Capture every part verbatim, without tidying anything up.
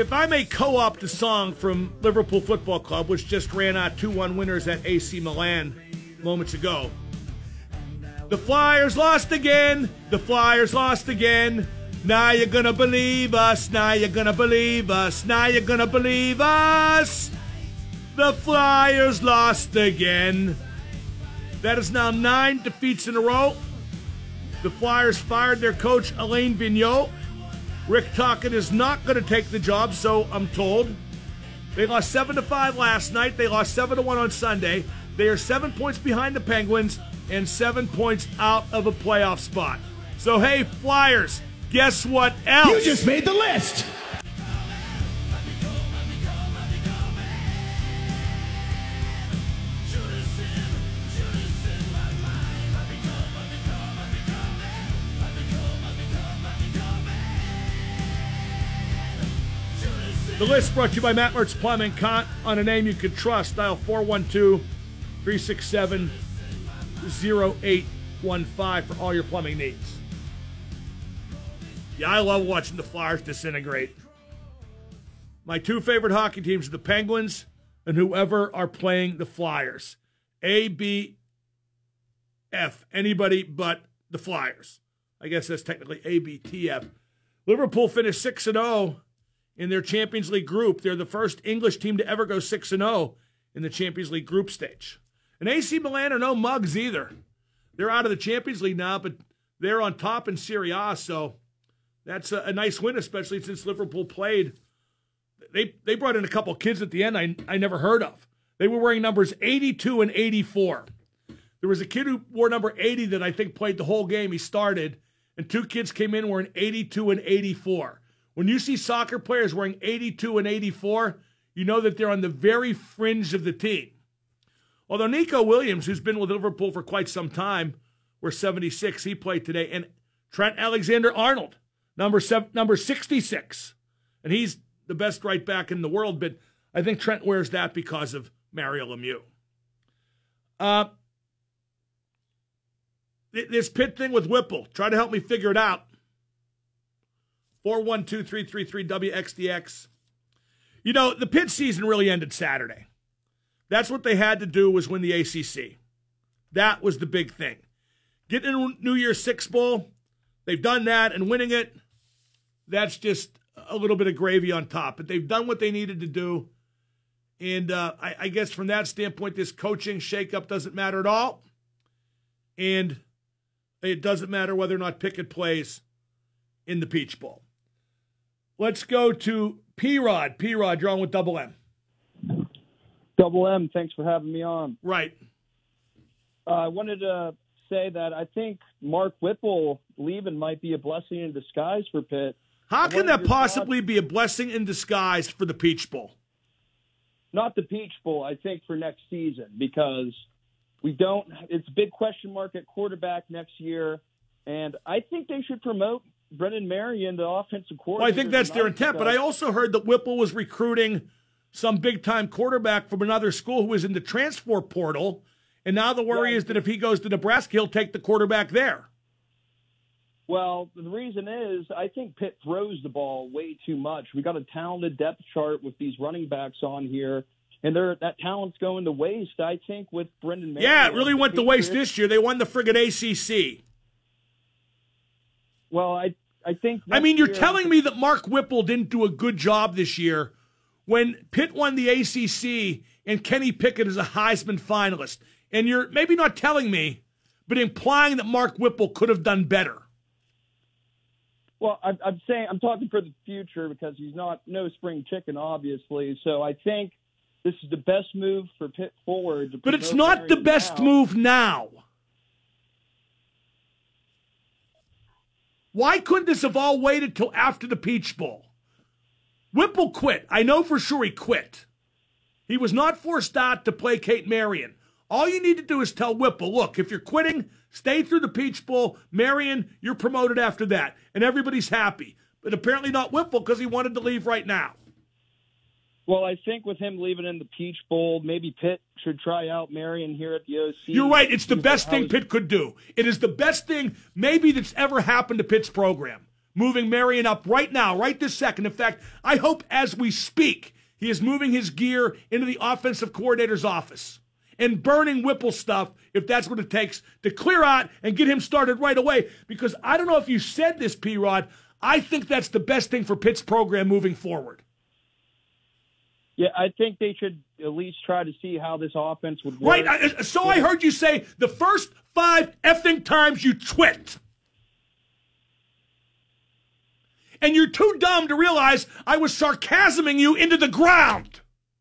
if I may co-opt a song from Liverpool Football Club, which just ran out two one winners at A C Milan moments ago. The Flyers lost again. The Flyers lost again. Now you're going to believe us. Now you're going to believe us. Now you're going to believe us. The Flyers lost again. That is now nine defeats in a row. The Flyers fired their coach, Alain Vigneault. Rick Tocchet is not going to take the job, so I'm told. They lost seven to five last night. They lost seven to one on Sunday. They are seven points behind the Penguins and seven points out of a playoff spot. So, hey, Flyers, guess what else? You just made the list. The list brought to you by Matt Mertz Plumbing. Count on a name you can trust. Dial four one two, three six seven, zero eight one five for all your plumbing needs. Yeah, I love watching the Flyers disintegrate. My two favorite hockey teams are the Penguins and whoever are playing the Flyers. A, B, F. Anybody but the Flyers. I guess that's technically A, B, T, F. Liverpool finished six and oh. In their Champions League group. They're the first English team to ever go six and oh in the Champions League group stage. And A C Milan are no mugs either. They're out of the Champions League now, but they're on top in Serie A, so that's a, a nice win, especially since Liverpool played. They they brought in a couple kids at the end I, I never heard of. They were wearing numbers eighty-two and eighty-four. There was a kid who wore number eighty that I think played the whole game. He started, and two kids came in wearing eighty-two and eighty-four. When you see soccer players wearing eighty-two and eighty-four, you know that they're on the very fringe of the team. Although Nico Williams, who's been with Liverpool for quite some time, wears seventy-six, he played today. And Trent Alexander-Arnold, number seven, number sixty-six. And he's the best right back in the world, but I think Trent wears that because of Mario Lemieux. Uh, this Pitt thing with Whipple, try to help me figure it out. four one two, three three three, W X D X. You know, the Pitt season really ended Saturday. That's what they had to do was win the A C C. That was the big thing. Getting in a New Year's Six Bowl, they've done that, and winning it, that's just a little bit of gravy on top. But they've done what they needed to do. And uh, I, I guess from that standpoint, this coaching shakeup doesn't matter at all. And it doesn't matter whether or not Pickett plays in the Peach Bowl. Let's go to P-Rod. P-Rod, you're on with Double M. Double M, thanks for having me on. Right. Uh, I wanted to say that I think Mark Whipple leaving might be a blessing in disguise for Pitt. How can that possibly thoughts? be a blessing in disguise for the Peach Bowl? Not the Peach Bowl, I think for next season, because we don't – it's a big question mark at quarterback next year, and I think they should promote Brendan Marion, the offensive coordinator. Well, I think that's their intent, but I also heard that Whipple was recruiting some big-time quarterback from another school who was in the transfer portal, and now the worry yeah. is that if he goes to Nebraska, he'll take the quarterback there. Well, the reason is I think Pitt throws the ball way too much. We got a talented depth chart with these running backs on here, and they're, that talent's going to waste, I think, with Brendan Marion. Yeah, it really went to waste this year. They won the friggin' A C C. Well, I I think. I mean, you're year, telling me that Mark Whipple didn't do a good job this year when Pitt won the A C C and Kenny Pickett is a Heisman finalist. And you're maybe not telling me, but implying that Mark Whipple could have done better. Well, I'm, I'm saying I'm talking for the future because he's not no spring chicken, obviously. So I think this is the best move for Pitt forward. But it's not the best now. move now. Why couldn't this have all waited till after the Peach Bowl? Whipple quit. I know for sure he quit. He was not forced out to placate Marion. All you need to do is tell Whipple, look, if you're quitting, stay through the Peach Bowl. Marion, you're promoted after that. And everybody's happy. But apparently not Whipple because he wanted to leave right now. Well, I think with him leaving in the Peach Bowl, maybe Pitt should try out Marion here at the O C. You're right. It's the best thing Pitt could do. It is the best thing maybe that's ever happened to Pitt's program. moving Marion up right now, right this second. In fact, I hope as we speak, he is moving his gear into the offensive coordinator's office and burning Whipple stuff if that's what it takes to clear out and get him started right away. Because I don't know if you said this, P-Rod, I think that's the best thing for Pitt's program moving forward. Yeah, I think they should at least try to see how this offense would work. Right, I, so I heard you say the first five effing times you twit. And you're too dumb to realize I was sarcasming you into the ground.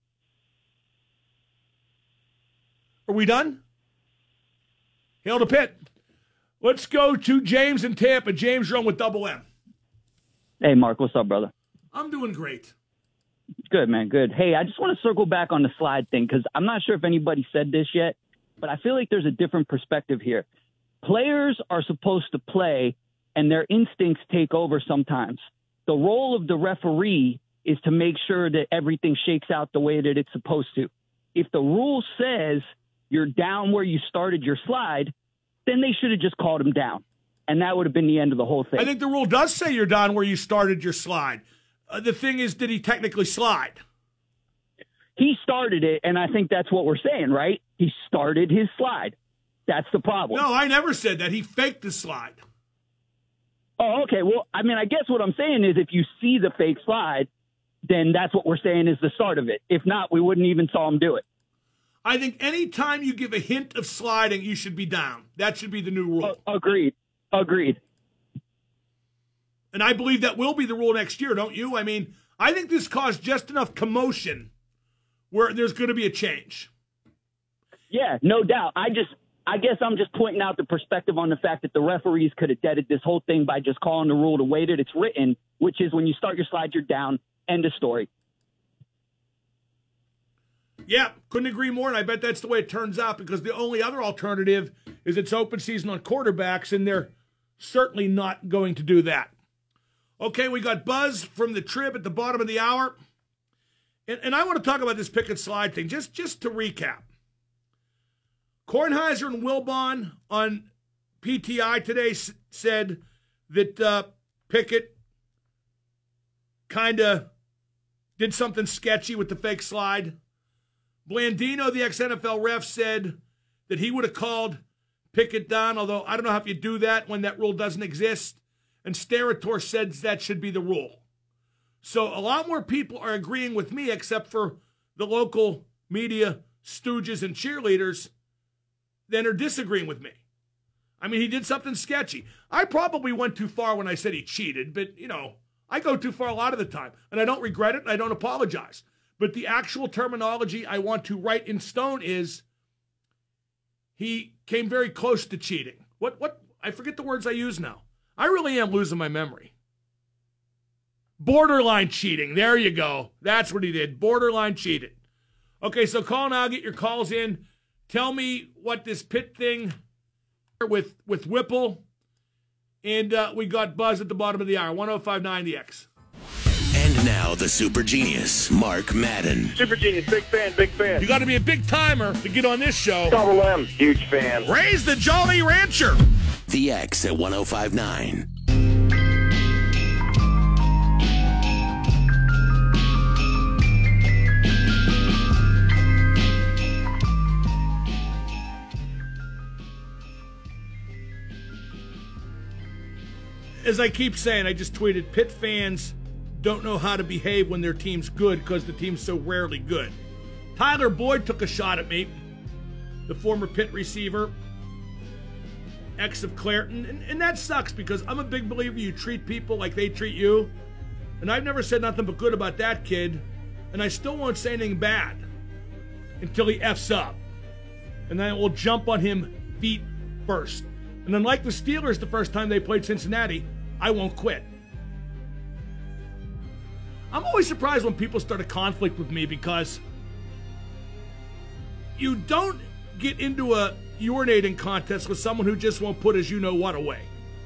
Are we done? Hail to Pitt. Let's go to James in Tampa. James, you're on with Double M. Hey, Mark, what's up, brother? I'm doing great. Good, man, good. Hey, I just want to circle back on the slide thing because I'm not sure if anybody said this yet, but I feel like there's a different perspective here. Players are supposed to play, and their instincts take over sometimes. The role of the referee is to make sure that everything shakes out the way that it's supposed to. If the rule says you're down where you started your slide, then they should have just called him down, and that would have been the end of the whole thing. I think the rule does say you're down where you started your slide. Uh, the thing is, did he technically slide? He started it, and I think that's what we're saying, right? He started his slide. That's the problem. No, I never said that. He faked the slide. Oh, okay. Well, I mean, I guess what I'm saying is if you see the fake slide, then that's what we're saying is the start of it. If not, we wouldn't even saw him do it. I think any time you give a hint of sliding, you should be down. That should be the new rule. Uh, agreed. Agreed. And I believe that will be the rule next year, don't you? I mean, I think this caused just enough commotion where there's going to be a change. Yeah, no doubt. I just, I guess I'm just pointing out the perspective on the fact that the referees could have deaded this whole thing by just calling the rule the way that it's written, which is when you start your slide, you're down. End of story. Yeah, couldn't agree more, and I bet that's the way it turns out because the only other alternative is it's open season on quarterbacks, and they're certainly not going to do that. Okay, we got Buzz from the Trib at the bottom of the hour. And, and I want to talk about this pick and slide thing, just, just to recap. Kornheiser and Wilbon on P T I today s- said that uh, Pickett kind of did something sketchy with the fake slide. Blandino, the ex-N F L ref, said that he would have called Pickett down, although I don't know how you do that when that rule doesn't exist. And Sterator says that should be the rule. So a lot more people are agreeing with me except for the local media stooges and cheerleaders than are disagreeing with me. I mean, he did something sketchy. I probably went too far when I said he cheated, but, you know, I go too far a lot of the time. And I don't regret it, and I don't apologize. But the actual terminology I want to write in stone is he came very close to cheating. What, what, I forget the words I use now. I really am losing my memory. Borderline cheating. There you go. That's what he did. Borderline cheated. Okay, so call now. Get your calls in. Tell me what this Pitt thing with, with Whipple. And uh, we got Buzz at the bottom of the hour. one oh five nine The X. And now the super genius, Mark Madden. Super genius. Big fan. Big fan. You got to be a big timer to get on this show. Double M. Huge fan. Raise the Jolly Rancher. The X at one oh five nine. As I keep saying, I just tweeted, Pitt fans don't know how to behave when their team's good because the team's so rarely good. Tyler Boyd took a shot at me, the former Pitt receiver, ex of Clareton, and, and that sucks because I'm a big believer you treat people like they treat you, and I've never said nothing but good about that kid, and I still won't say anything bad until he F's up, and then I will jump on him feet first. And unlike the Steelers the first time they played Cincinnati, I won't quit. I'm always surprised when people start a conflict with me because you don't get into a urinating contest with someone who just won't put his you-know-what away.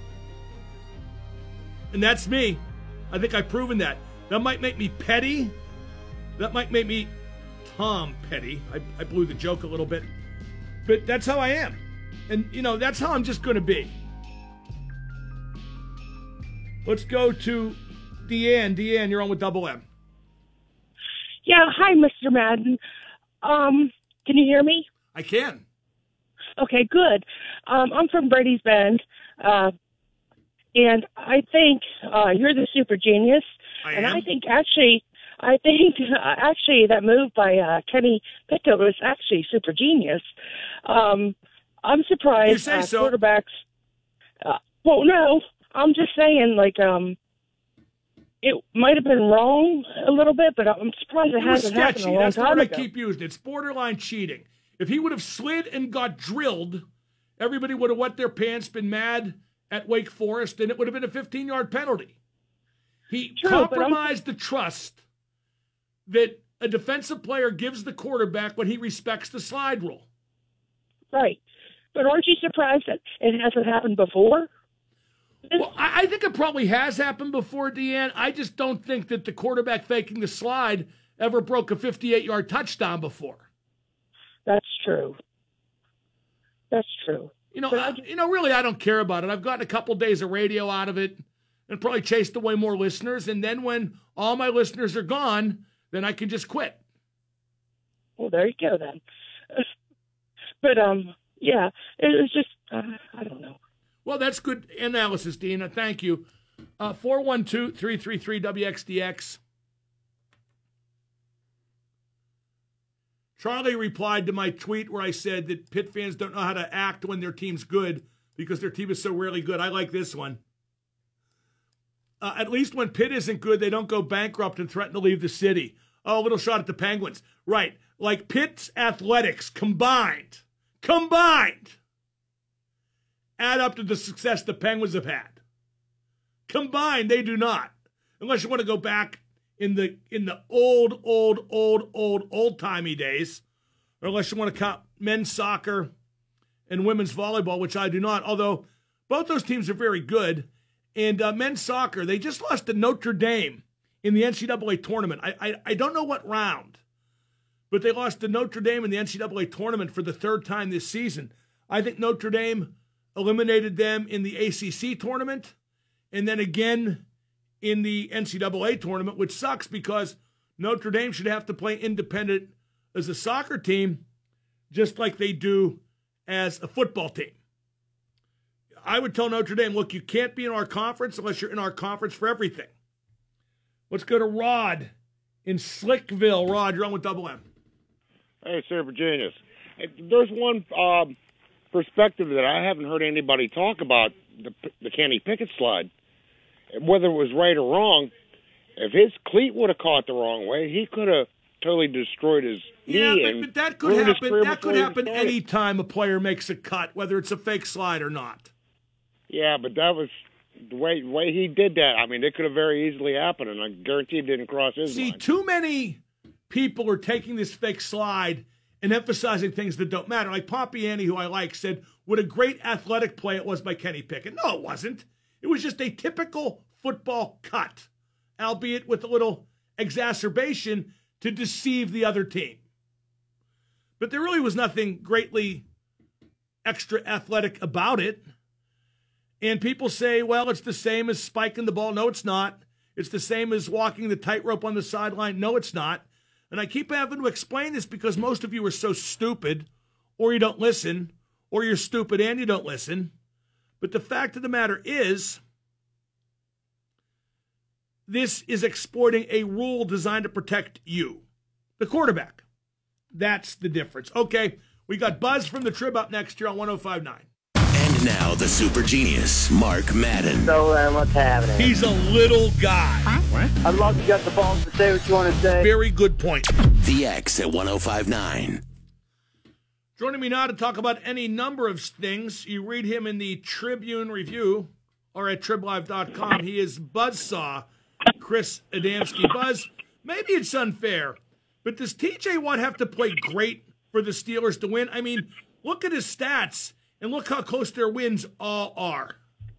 And that's me. I think I've proven that. That might make me petty. That might make me Tom Petty. I, I blew the joke a little bit. But that's how I am. And, you know, that's how I'm just going to be. Let's go to Deanne. Deanne, you're on with Double M. Yeah, hi, Mister Madden. Um, can you hear me? I can. Okay, good. Um, I'm from Brady's Bend, uh, and I think uh, you're the super genius. I and am? I think actually, I think uh, actually that move by uh, Kenny Pickett was actually super genius. Um, I'm surprised. You say uh, so. Quarterbacks. Uh, well, no, I'm just saying, like, um, it might have been wrong a little bit, but I'm surprised it, It was hasn't happened a sketchy. long That's the time word I ago. keep using. It's borderline cheating. If he would have slid and got drilled, everybody would have wet their pants, been mad at Wake Forest, and it would have been a fifteen-yard penalty. He True, but I'm- compromised the trust that a defensive player gives the quarterback when he respects the slide rule. Right. But aren't you surprised that it hasn't happened before? Well, I, I think it probably has happened before, Deanne. I just don't think that the quarterback faking the slide ever broke a fifty-eight-yard touchdown before. That's true. That's true. You know, But I uh, you know, really, I don't care about it. I've gotten a couple days of radio out of it and probably chased away more listeners. And then when all my listeners are gone, then I can just quit. Well, there you go then. But, um, yeah, it was just, uh, I don't know. Well, that's good analysis, Dina. Thank you. Uh, four one two, three three three, W X D X. Charlie replied to my tweet where I said that Pitt fans don't know how to act when their team's good because their team is so rarely good. I like this one. Uh, at least when Pitt isn't good, they don't go bankrupt and threaten to leave the city. Oh, a little shot at the Penguins. Right. Like Pitt's athletics combined, combined, add up to the success the Penguins have had. Combined, they do not. Unless you want to go back in the in the old, old, old, old, old-timey days, or unless you want to count men's soccer and women's volleyball, which I do not, although both those teams are very good. And uh, men's soccer, they just lost to Notre Dame in the N C double A tournament. I, I I don't know what round, but they lost to Notre Dame in the N C double A tournament for the third time this season. I think Notre Dame eliminated them in the A C C tournament, and then again in the N C double A tournament, which sucks because Notre Dame should have to play independent as a soccer team, just like they do as a football team. I would tell Notre Dame, look, you can't be in our conference unless you're in our conference for everything. Let's go to Rod in Slickville. Rod, you're on with Double M. Hey, Super Genius. Hey, there's one um, perspective that I haven't heard anybody talk about, the, the Kenny Pickett slide. Whether it was right or wrong, if his cleat would have caught the wrong way, he could have totally destroyed his Yeah, knee. but, and but that could ruined his happen. career That could before he happen started. any time a player makes a cut, whether it's a fake slide or not. Yeah, but that was the way way he did that. I mean, it could have very easily happened, and I guarantee it didn't cross his See, mind. too many people are taking this fake slide and emphasizing things that don't matter. Like Poppy who I like, said, what a great athletic play it was by Kenny Pickett. No, it wasn't. It was just a typical football cut, albeit with a little exacerbation to deceive the other team. But there really was nothing greatly extra athletic about it. And people say, well, it's the same as spiking the ball. No, it's not. It's the same as walking the tightrope on the sideline. No, it's not. And I keep having to explain this because most of you are so stupid, or you don't listen, or you're stupid and you don't listen. But the fact of the matter is, this is exploiting a rule designed to protect you, the quarterback. That's the difference. Okay, we got Buzz from the Trib up next year on one oh five point nine. And now the super genius, Mark Madden. So then, what's happening? He's a little guy. I'd love to get the balls to say what you want to say. Very good point. The X at one oh five point nine. Joining me now to talk about any number of things. You read him in the Tribune Review or at trib live dot com. He is Buzzsaw Chris Adamski. Buzz, maybe it's unfair, but does T J Watt have to play great for the Steelers to win? I mean, look at his stats and look how close their wins all are.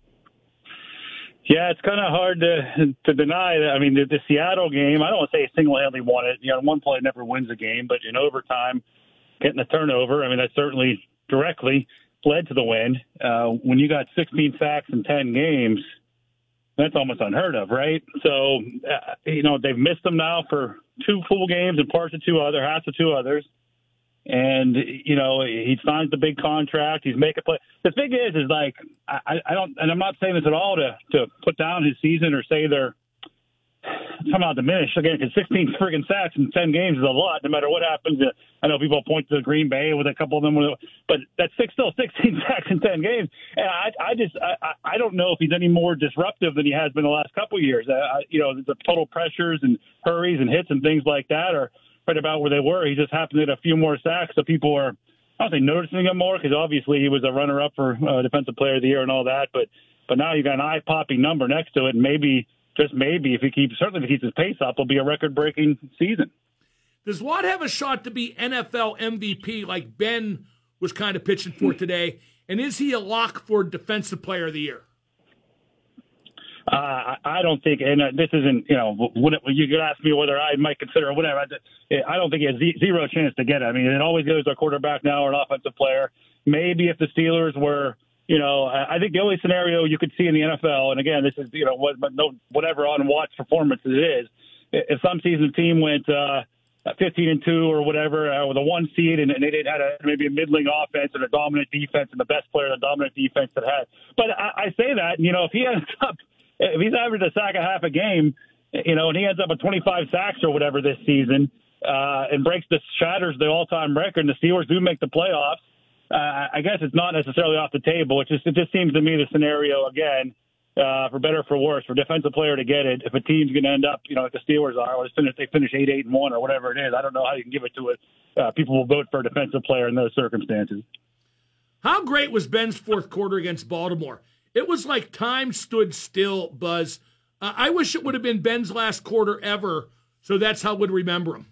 Yeah, it's kind of hard to to deny that. I mean, the, the Seattle game, I don't want to say single-handedly won it. You know, one play never wins a game, but in overtime, getting a turnover, I mean, that certainly directly led to the win. Uh, when you got sixteen sacks in ten games, That's almost unheard of, right? So, uh, you know, they've missed him now for two full games and parts of two other, half of two others. And, you know, he signs the big contract. He's making play. The thing is, is like, I, I don't, and I'm not saying this at all to, to put down his season or say they're somehow diminished. Again, because sixteen friggin' sacks in ten games is a lot, no matter what happens. I know people point to Green Bay with a couple of them, but that's six, still sixteen sacks in ten games. And I, I just, I, I don't know if he's any more disruptive than he has been the last couple of years. Uh, you know, the total pressures and hurries and hits and things like that are right about where they were. He just happened to get a few more sacks, so people are, I don't think, noticing him more, because obviously he was a runner-up for uh, Defensive Player of the Year and all that. But but now you got an eye-popping number next to it, and maybe, just maybe, if he keeps, certainly if he keeps his pace up, it'll be a record-breaking season. Does Watt have a shot to be N F L M V P like Ben was kind of pitching for today? And is he a lock for Defensive Player of the Year? Uh, I don't think, and uh, this isn't, you know, what, you could ask me whether I might consider whatever. I, I don't think he has zero chance to get it. I mean, it always goes to a quarterback now or an offensive player. Maybe if the Steelers were, you know, I think the only scenario you could see in the N F L, and again, this is, you know, what, but no, whatever on Watt's performance it is, if some season team went uh, fifteen and two or whatever uh, with a one seed, and, and they didn't had a, maybe a middling offense and a dominant defense, and the best player, the dominant defense that had. But I, I say that, you know, if he ends up, if he's averaged a sack a half a game, you know, and he ends up with twenty-five sacks or whatever this season, uh, and breaks the shatters the all-time record, and the Steelers do make the playoffs, uh, I guess it's not necessarily off the table. It just it just seems to me the scenario again, uh, for better or for worse, for defensive player to get it. If a team's going to end up, you know, like the Steelers are, or finish, they finish eight eight and one or whatever it is, I don't know how you can give it to it. Uh, people will vote for a defensive player in those circumstances. How great was Ben's fourth quarter against Baltimore? It was like time stood still, Buzz. Uh, I wish it would have been Ben's last quarter ever, so that's how we'd remember him.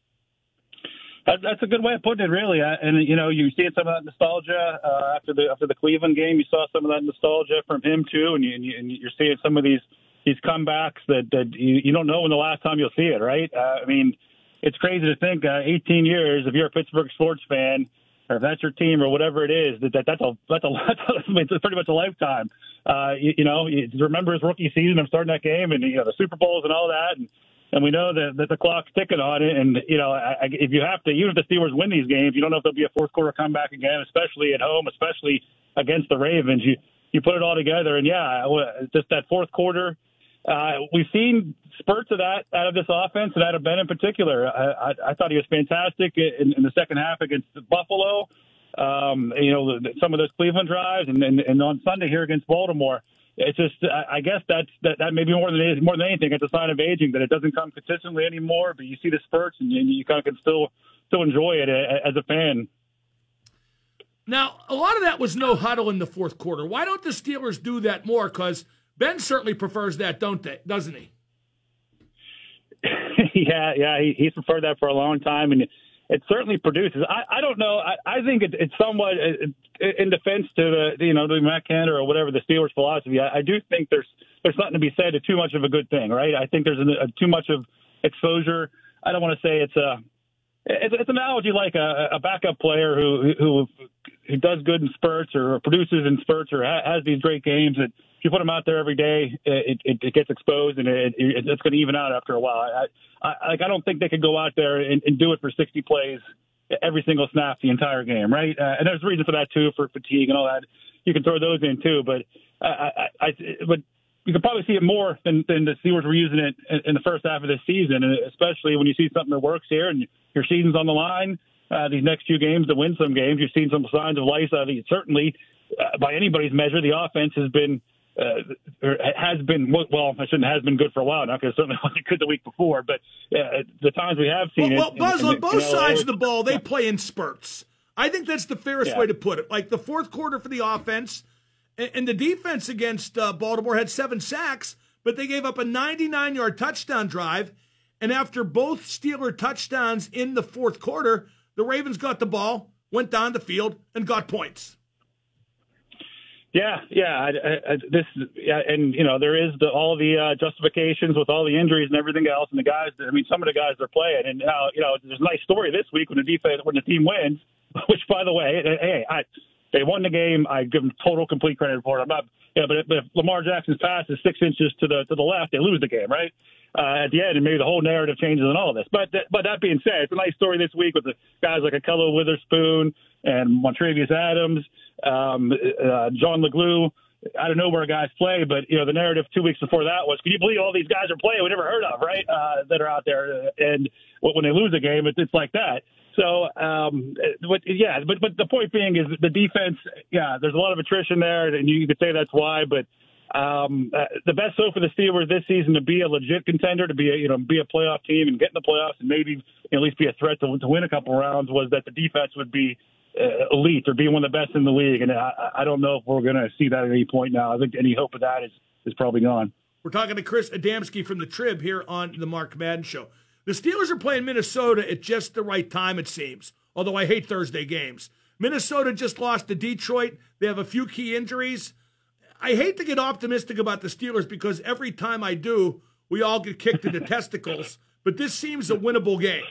That, that's a good way of putting it, really. Uh, and you know, you see some of that nostalgia uh, after the after the Cleveland game. You saw some of that nostalgia from him too, and, you, and, you, and you're seeing some of these these comebacks that, that you, you don't know when the last time you'll see it, right? Uh, I mean, it's crazy to think uh, eighteen years. If you're a Pittsburgh sports fan, or if that's your team or whatever it is, that, that that's a that's a it's pretty much a lifetime. Uh, you, you know, you remember his rookie season of starting that game, and you know the Super Bowls and all that, and, and we know that, that the clock's ticking on it. And you know, I, I, if you have to, even if the Steelers win these games, you don't know if there'll be a fourth quarter comeback again, especially at home, especially against the Ravens. You you put it all together, and yeah, just that fourth quarter. Uh, we've seen spurts of that out of this offense and out of Ben in particular. I, I, I thought he was fantastic in, in the second half against Buffalo. Um, you know, the, some of those Cleveland drives, and, and, and on Sunday here against Baltimore. It's just, I, I guess that's that, that may be more than more than anything. It's a sign of aging that it doesn't come consistently anymore. But you see the spurts, and you, you kind of can still still enjoy it as a fan. Now, a lot of that was no huddle in the fourth quarter. Why don't the Steelers do that more? Because Ben certainly prefers that, don't they? Doesn't he? yeah, yeah, he, he's preferred that for a long time, and it certainly produces. I, I don't know. I, I think it, it's somewhat in defense to the you know to Matt Canada or whatever the Steelers' philosophy. I, I do think there's there's something to be said to too much of a good thing, right? I think there's a, a, too much of exposure. I don't want to say it's a it's, it's an analogy like a, a backup player who who who does good in spurts or produces in spurts or ha, has these great games that. You put them out there every day, it, it, it gets exposed, and it, it, it's going to even out after a while. I, I, like, I don't think they could go out there and, and do it for sixty plays every single snap the entire game, right? Uh, and there's a reason for that, too, for fatigue and all that. You can throw those in, too. But I, I, I, but you could probably see it more than, than the Steelers were using it in, in the first half of this season, and especially when you see something that works here and your season's on the line. Uh, these next few games to win some games, you've seen some signs of life. I mean, certainly, uh, by anybody's measure, the offense has been – Uh, has been well. I shouldn't has been good for a while now because it certainly wasn't good the week before. But uh, the times we have seen well, it, well, Buzz, and, on and, both you know, sides of the ball, they play in spurts. I think that's the fairest yeah. way to put it. Like the fourth quarter for the offense, and, and the defense against uh, Baltimore had seven sacks, but they gave up a ninety-nine yard touchdown drive. And after both Steeler touchdowns in the fourth quarter, the Ravens got the ball, went down the field, and got points. Yeah, yeah. I, I, this, yeah, and you know, there is the, all the uh, justifications with all the injuries and everything else, and the guys. I mean, some of the guys they're playing, and uh, you know, there's a nice story this week when the defense, when the team wins. Which, by the way, hey, I, They won the game. I give them total complete credit for it. I'm not, yeah, but if, but if Lamar Jackson's pass is six inches to the to the left, they lose the game, right? Uh, at the end, and maybe the whole narrative changes and all of this. But th- but that being said, it's a nice story this week with the guys like Akello Witherspoon and Montravius Adams, um, uh, John LeGlue. I don't know where guys play, but you know the narrative two weeks before that was, can you believe all these guys are playing we never heard of, right? Uh, that are out there, and when they lose a game, it's, it's like that. So, um, but yeah, but but the point being is the defense. Yeah, there's a lot of attrition there, and you could say that's why. But um, uh, the best hope for the Steelers this season to be a legit contender, to be a, you know be a playoff team and get in the playoffs, and maybe you know, at least be a threat to, to win a couple rounds, was that the defense would be Uh, elite or be one of the best in the league, and I, I don't know if we're going to see that at any point now. I think any hope of that is is probably gone. We're talking to Chris Adamski from the Trib here on the Mark Madden Show. The Steelers are playing Minnesota at just the right time, it seems, although I hate Thursday games. Minnesota just lost to Detroit. They have a few key injuries. I hate to get optimistic about the Steelers because every time I do, we all get kicked in the testicles, but this seems a winnable game.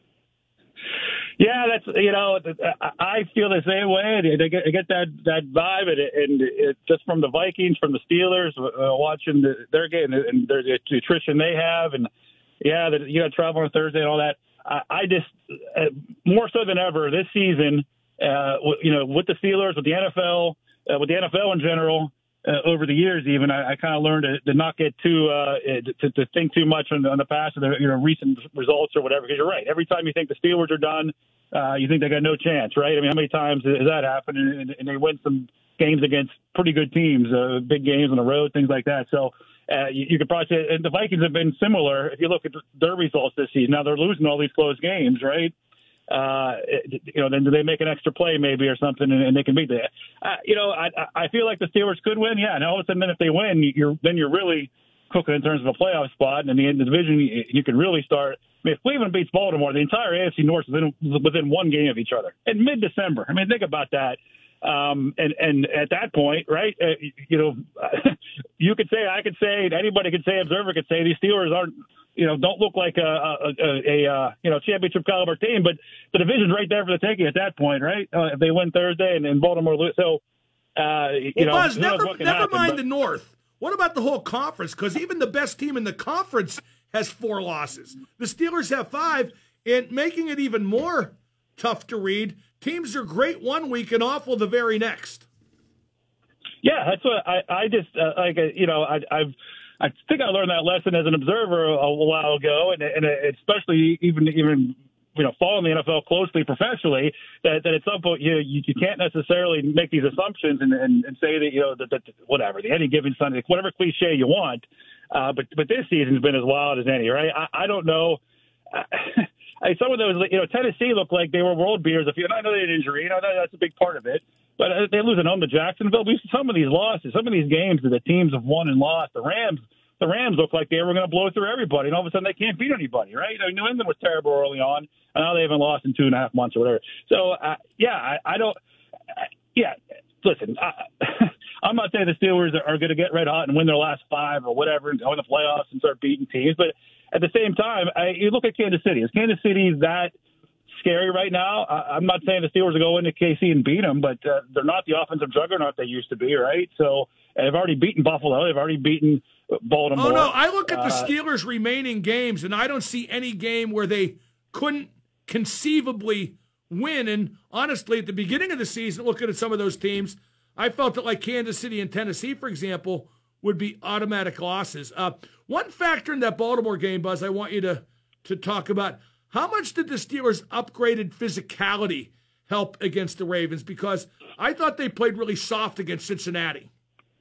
Yeah, that's you know, I feel the same way. I get, I get that that vibe, and, it, and it, just from the Vikings, from the Steelers, uh, watching the, their game and their the nutrition they have, and yeah, the, you know, travel on Thursday and all that. I, I just uh, more so than ever this season, uh, you know, with the Steelers, with the N F L, uh, with the N F L in general. Uh, over the years, even I, I kind of learned to, to not get too uh, to, to think too much on, on the past of the you know recent results or whatever. Because you're right, every time you think the Steelers are done, uh, you think they got no chance, right? I mean, how many times has that happened? And, and they win some games against pretty good teams, uh, big games on the road, things like that. So uh, you, you could probably say, and the Vikings have been similar. If you look at their results this season, now they're losing all these close games, right? Uh, you know, then do they make an extra play maybe or something, and, and they can beat that? Uh, you know, I I feel like the Steelers could win, yeah. And all of a sudden, then if they win, you're then you're really cooking in terms of a playoff spot, and in the, in the division, you, you can really start. I mean, if Cleveland beats Baltimore, the entire A F C North is within, within one game of each other in mid-December. I mean, think about that. Um, and and at that point, right? Uh, you know, you could say, I could say, anybody could say, observer could say, these Steelers aren't. You know, don't look like a, a, a, a you know championship caliber team, but the division's right there for the taking at that point, right? Uh, if they win Thursday and, and Baltimore lose, so uh, you well, know, Buzz, never, never happen, mind but... the North. What about the whole conference? Because even the best team in the conference has four losses. The Steelers have five, and making it even more tough to read. Teams are great one week and awful the very next. Yeah, that's what I, I just uh, like. You know, I, I've. I think I learned that lesson as an observer a, a while ago, and, and especially even even you know following the N F L closely professionally. That, that at some point you, you you can't necessarily make these assumptions and, and, and say that you know that, that whatever the any given Sunday, whatever cliche you want. Uh, but but this season's been as wild as any, right? I, I don't know. I, some of those, you know, Tennessee looked like they were world beaters. If you, I know they had an injury, you know, that, that's a big part of it. But they lose at home to Jacksonville. Some of these losses, some of these games that the teams have won and lost. The Rams, the Rams look like they were going to blow through everybody, and all of a sudden they can't beat anybody, right? I mean, New England was terrible early on, and now they haven't lost in two and a half months or whatever. So, uh, yeah, I, I don't. Uh, yeah, listen, I, I'm not saying the Steelers are, are going to get red hot and win their last five or whatever and go in the playoffs and start beating teams, but at the same time, I, you look at Kansas City. Is Kansas City that scary right now? I, I'm not saying the Steelers will go into K C and beat them, but uh, they're not the offensive juggernaut they used to be, right? So they've already beaten Buffalo. They've already beaten Baltimore. Oh, no, I look at the uh, Steelers' remaining games, and I don't see any game where they couldn't conceivably win. And honestly, at the beginning of the season, looking at some of those teams, I felt that like Kansas City and Tennessee, for example, would be automatic losses. Uh, one factor in that Baltimore game, Buzz, I want you to, to talk about, how much did the Steelers' upgraded physicality help against the Ravens? Because I thought they played really soft against Cincinnati.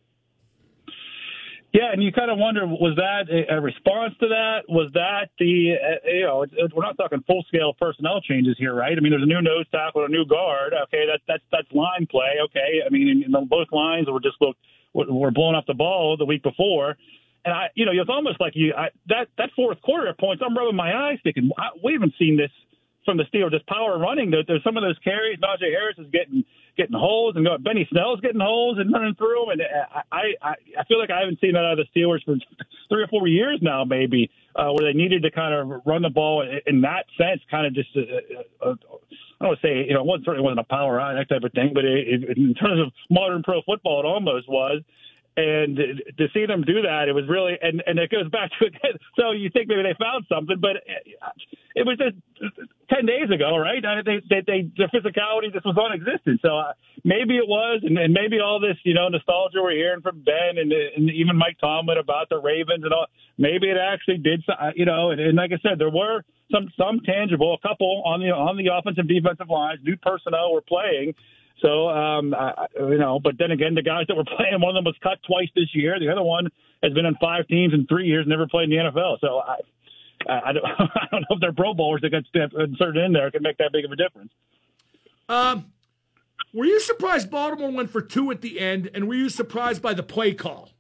Yeah, and you kind of wonder, was that a response to that? Was that the, uh, you know, it, it, we're not talking full-scale personnel changes here, right? I mean, there's a new nose tackle, a new guard. Okay, that, that's that's line play. Okay, I mean, in, in the, both lines were just looked, were blowing up the ball the week before. And, I, you know, it's almost like you I, that, that fourth quarter at points, I'm rubbing my eyes thinking, I, we haven't seen this from the Steelers, this power running. There, there's some of those carries. Najee Harris is getting getting holes, and Benny Snell's getting holes and running through them. And I, I, I feel like I haven't seen that out of the Steelers for three or four years now, maybe, uh, where they needed to kind of run the ball in that sense, kind of just uh, uh, I don't want to say, you know, it wasn't, certainly wasn't a power eye, that type of thing, but it, it, in terms of modern pro football, it almost was. And to see them do that, it was really, and, and it goes back to, so you think maybe they found something, but it was just ten days ago, right? They, they, they, their physicality just was non-existent. So uh, maybe it was, and, and maybe all this, you know, nostalgia we're hearing from Ben and, and even Mike Tomlin about the Ravens and all, maybe it actually did, you know, and, and like I said, there were some, some tangible, a couple on the, on the offensive defensive lines, new personnel were playing. So, um, I, you know, but then again, the guys that were playing, one of them was cut twice this year. The other one has been on five teams in three years, never played in the N F L. So I, I, don't, I don't know if they're Pro Bowlers that got inserted in there can make that big of a difference. Um, were you surprised Baltimore went for two at the end, and were you surprised by the play call?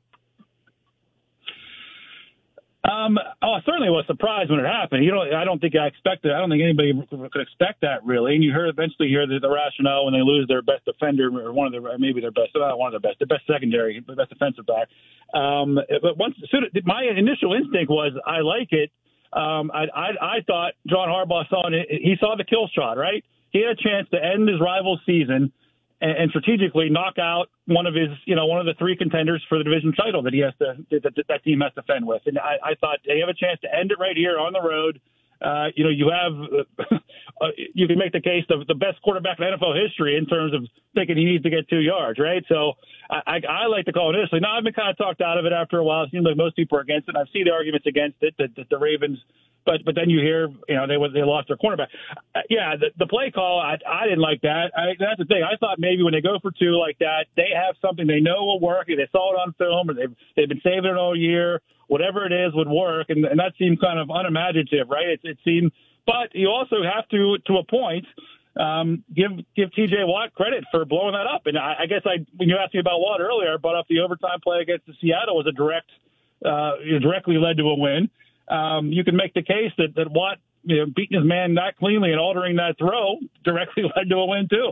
Um, oh, I certainly was surprised when it happened. You know, I don't think I expected. I don't think anybody could expect that really. And you heard eventually hear the, the rationale when they lose their best defender or one of their maybe their best, not one of their best, their best secondary, the best defensive back. Um, but once soon, my initial instinct was I like it. Um, I, I I thought John Harbaugh saw it. He saw the kill shot, right? He had a chance to end his rival's season and, and strategically knock out one of his, you know, one of the three contenders for the division title that he has to, that, that team has to fend with. And I, I thought they have a chance to end it right here on the road. Uh, you know, you have, uh, you can make the case of the best quarterback in N F L history in terms of thinking he needs to get two yards, right? So I, I, I like to call it initially. Now, I've been kind of talked out of it after a while. It seems like most people are against it. I see the arguments against it, that, that the Ravens, but but then you hear, you know, they they lost their cornerback. Uh, yeah, the, the play call, I, I didn't like that. I, that's the thing. I thought maybe when they go for two like that, they have something they know will work. They saw it on film, or they've, they've been saving it all year. Whatever it is would work, and, and that seemed kind of unimaginative, right? It, it seemed, but you also have to, to a point, um, give give T J Watt credit for blowing that up. And I, I guess I, when you asked me about Watt earlier, I brought up the overtime play against the Seattle was a direct, uh, directly led to a win. Um, you can make the case that that Watt, you know, beating his man that cleanly and altering that throw directly led to a win too.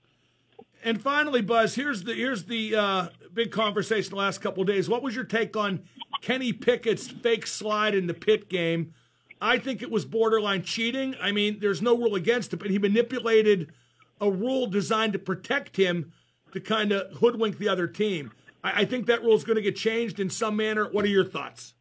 And finally, Buzz, here's the here's the uh, big conversation the last couple of days. What was your take on Kenny Pickett's fake slide in the Pitt game? I think it was borderline cheating. I mean, there's no rule against it, but he manipulated a rule designed to protect him to kind of hoodwink the other team. I, I think that rule is going to get changed in some manner. What are your thoughts?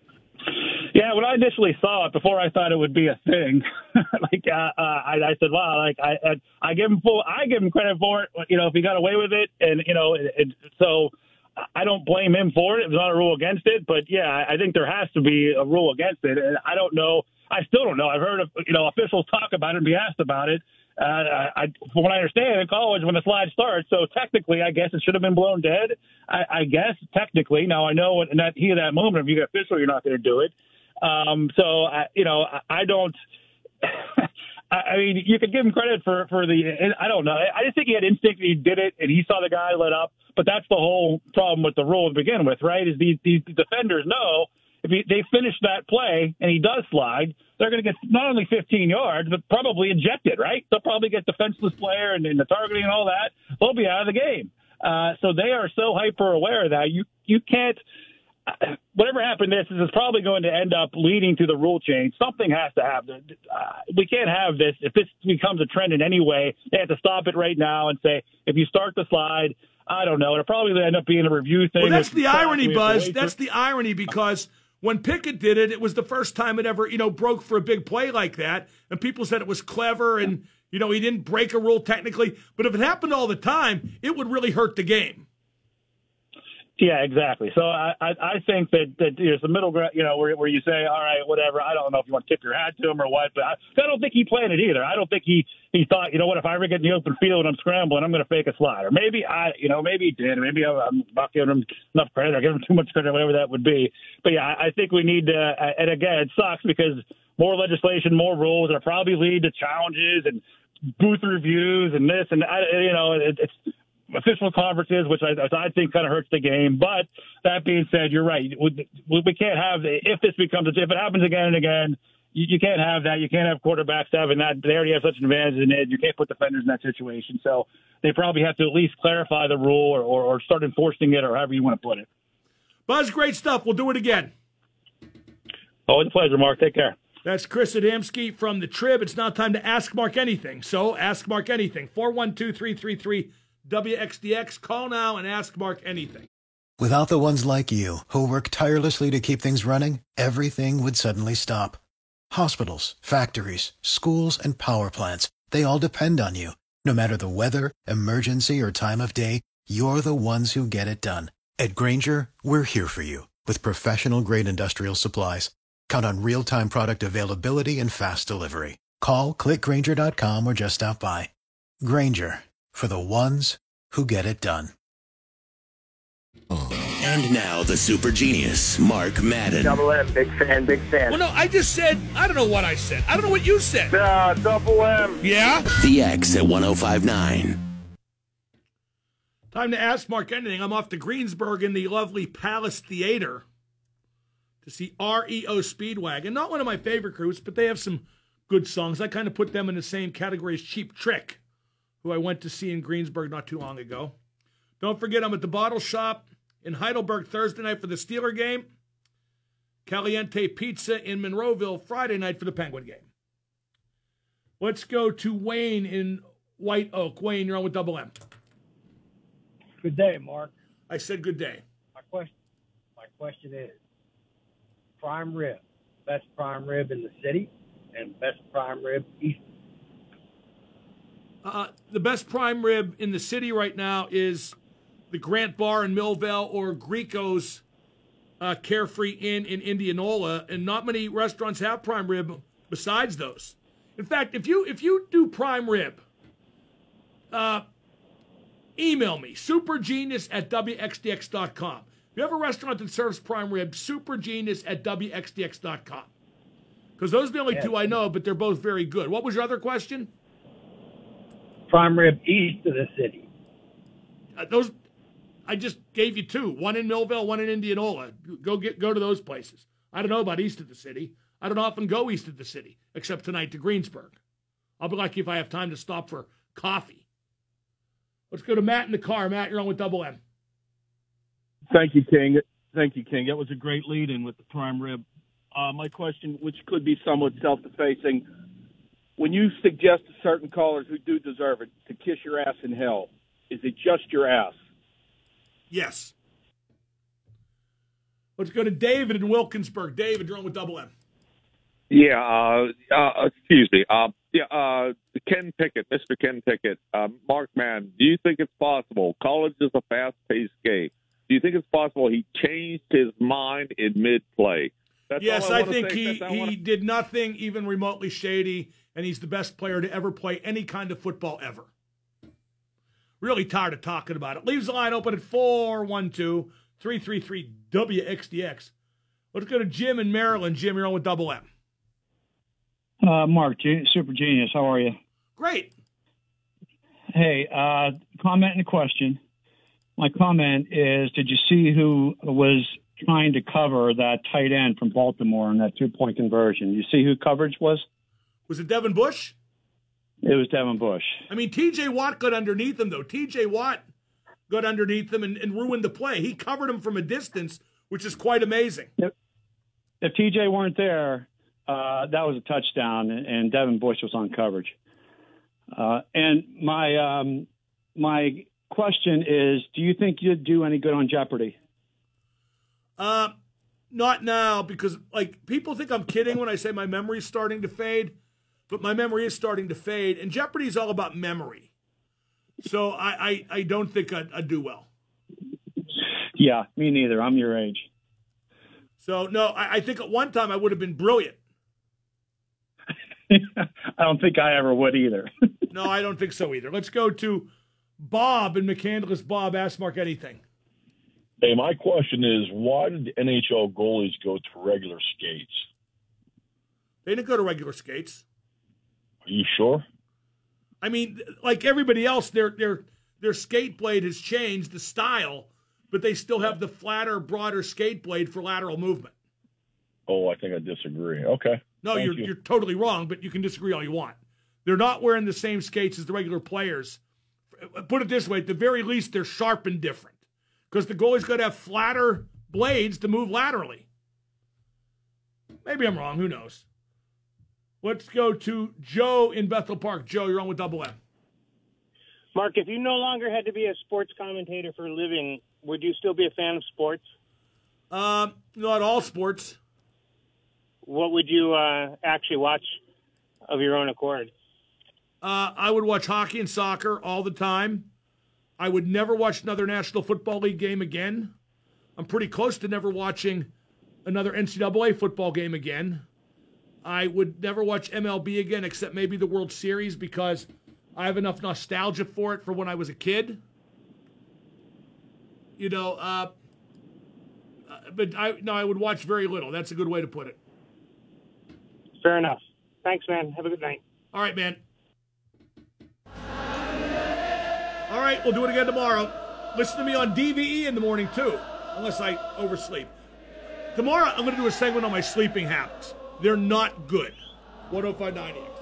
Yeah, when I initially saw it, before I thought it would be a thing, like uh, uh, I, I said, "Wow!" Like I, I, I give him full, I give him credit for it. You know, if he got away with it, and you know, it, it, so I don't blame him for it. There's not a rule against it, but yeah, I think there has to be a rule against it. And I don't know. I still don't know. I've heard of, you know, officials talk about it and be asked about it. Uh, I, from what I understand, in college when the slide starts, so technically, I guess it should have been blown dead. I, I guess technically. Now I know in that heat of that moment, if you get official, you're not going to do it. Um, so, I, you know, I, I don't – I mean, you could give him credit for, for the – I don't know. I just think he had instinct. He did it, and he saw the guy let up. But that's the whole problem with the rule to begin with, right, is these, these defenders know if he, they finish that play and he does slide, they're going to get not only fifteen yards, but probably ejected, right? They'll probably get defenseless player and, and the targeting and all that. They'll be out of the game. Uh, so they are so hyper-aware of that. You, you can't – whatever happened, this is probably going to end up leading to the rule change. Something has to happen. Uh, we can't have this. If this becomes a trend in any way, they have to stop it right now and say, if you start the slide, I don't know. It'll probably end up being a review thing. Well, that's the irony, Buzz. That's the irony because when Pickett did it, it was the first time it ever, you know, broke for a big play like that. And people said it was clever and, you know, he didn't break a rule technically. But if it happened all the time, it would really hurt the game. Yeah, exactly. So I, I, I think that, that there's a middle ground, you know, where, where you say, all right, whatever. I don't know if you want to tip your hat to him or what, but I, I don't think he planned it either. I don't think he, he thought, you know what, if I ever get in the open field and I'm scrambling, I'm going to fake a slide. Or maybe I, you know, maybe he did. Maybe I'm not giving him enough credit or giving him too much credit, whatever that would be. But yeah, I, I think we need to, and again, it sucks because more legislation, more rules are probably lead to challenges and booth reviews and this and I, you know, it, it's, official conferences, which I, I think kind of hurts the game. But that being said, you're right. We, we can't have, if this becomes, if it happens again and again, you, you can't have that. You can't have quarterbacks having that. They already have such an advantage in it. You can't put defenders in that situation. So they probably have to at least clarify the rule or, or, or start enforcing it or however you want to put it. Buzz, great stuff. We'll do it again. Always a pleasure, Mark. Take care. That's Chris Adamski from the Trib. It's now time to Ask Mark Anything. So ask Mark anything. four one two, three three three, W X D X. Call now and ask Mark anything. Without the ones like you, who work tirelessly to keep things running, everything would suddenly stop. Hospitals, factories, schools, and power plants, they all depend on you. No matter the weather, emergency, or time of day, you're the ones who get it done. At Grainger, we're here for you with professional-grade industrial supplies. Count on real-time product availability and fast delivery. Call, click Grainger dot com, or just stop by. Grainger, for the ones who get it done. And now the super genius, Mark Madden. Double M, big fan, big fan. Well, no, I just said, I don't know what I said. I don't know what you said. Uh, double M. Yeah? The X at one oh five nine. Time to Ask Mark Anything. I'm off to Greensburg in the lovely Palace Theater to see R E O Speedwagon. Not one of my favorite groups, but they have some good songs. I kind of put them in the same category as Cheap Trick, who I went to see in Greensburg not too long ago. Don't forget, I'm at the Bottle Shop in Heidelberg Thursday night for the Steeler game. Caliente Pizza in Monroeville Friday night for the Penguin game. Let's go to Wayne in White Oak. Wayne, you're on with Double M. Good day, Mark. I said good day. My question, my question is, prime rib, best prime rib in the city, and best prime rib east. Uh, the best prime rib in the city right now is the Grant Bar in Millvale or Greco's uh, Carefree Inn in Indianola, and not many restaurants have prime rib besides those. In fact, if you if you do prime rib, uh, email me, supergenius at W X D X dot com. If you have a restaurant that serves prime rib, supergenius at W X D X dot com. Because those are the only Yeah. two I know, but they're both very good. What was your other question? Prime rib east of the city. Uh, those, I just gave you two. One in Millvale, one in Indianola. Go get go to those places. I don't know about east of the city. I don't often go east of the city, except tonight to Greensburg. I'll be lucky if I have time to stop for coffee. Let's go to Matt in the car. Matt, you're on with Double M. Thank you, King. Thank you, King. That was a great lead-in with the prime rib. Uh, my question, which could be somewhat self-defacing, when you suggest to certain callers who do deserve it to kiss your ass in hell, is it just your ass? Yes. Let's go to David in Wilkinsburg. David, you're on with Double M. Yeah, uh, uh, excuse me. Uh, yeah, uh, Ken Pickett, Mister Ken Pickett, uh, Mark Madden, do you think it's possible? College is a fast-paced game. Do you think it's possible he changed his mind in mid-play? That's yes, all I, I wanna think say. he, That's all I he wanna- did nothing even remotely shady, and he's the best player to ever play any kind of football ever. Really tired of talking about it. Leaves the line open at four one two, three three three, W X D X. Let's go to Jim in Maryland. Jim, you're on with Double M. Uh, Mark, G- Super Genius, how are you? Great. Hey, uh, comment and a question. My comment is, did you see who was trying to cover that tight end from Baltimore in that two-point conversion? You see who coverage was? Was it Devin Bush? It was Devin Bush. I mean, T J Watt got underneath him, though. T J Watt got underneath him and, and ruined the play. He covered him from a distance, which is quite amazing. If, if T J weren't there, uh, that was a touchdown, and Devin Bush was on coverage. Uh, and my um, my question is, do you think you'd do any good on Jeopardy? Uh, not now, because like people think I'm kidding when I say my memory's starting to fade, but my memory is starting to fade, and Jeopardy is all about memory. So I, I, I don't think I'd, I'd do well. Yeah, me neither. I'm your age. So no, I, I think at one time I would have been brilliant. I don't think I ever would either. No, I don't think so either. Let's go to Bob in McCandless. Bob, ask Mark anything. Hey, my question is, why did the N H L goalies go to regular skates? They didn't go to regular skates. Are you sure? I mean, like everybody else, their their their skate blade has changed the style, but they still have the flatter, broader skate blade for lateral movement. Oh, I think I disagree. Okay. No, Thank you're you. you're totally wrong, but you can disagree all you want. They're not wearing the same skates as the regular players. Put it this way, at the very least, they're sharp and different. Because the goalie's got to have flatter blades to move laterally. Maybe I'm wrong. Who knows? Let's go to Joe in Bethel Park. Joe, you're on with Double M. Mark, if you no longer had to be a sports commentator for a living, would you still be a fan of sports? Um, not all sports. What would you uh, actually watch of your own accord? Uh, I would watch hockey and soccer all the time. I would never watch another National Football League game again. I'm pretty close to never watching another N C double A football game again. I would never watch M L B again, except maybe the World Series, because I have enough nostalgia for it for when I was a kid. You know, uh, but I no, I would watch very little. That's a good way to put it. Fair enough. Thanks, man. Have a good night. All right, man. All right, we'll do it again tomorrow. Listen to me on D V E in the morning, too, unless I oversleep. Tomorrow, I'm going to do a segment on my sleeping habits. They're not good. one oh five point nine